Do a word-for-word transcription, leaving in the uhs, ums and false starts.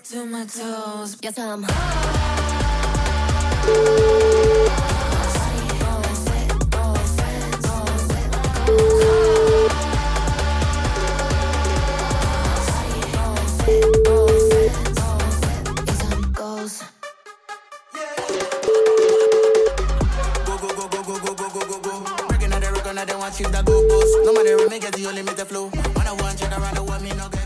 to my toes. Yes, I'm goes. Go, go, go, go, go, go, go, go, go, go. Breaking out the record, I don't want you to go, go. No matter what, make it the only make the flow. When I want you around the world, me no get.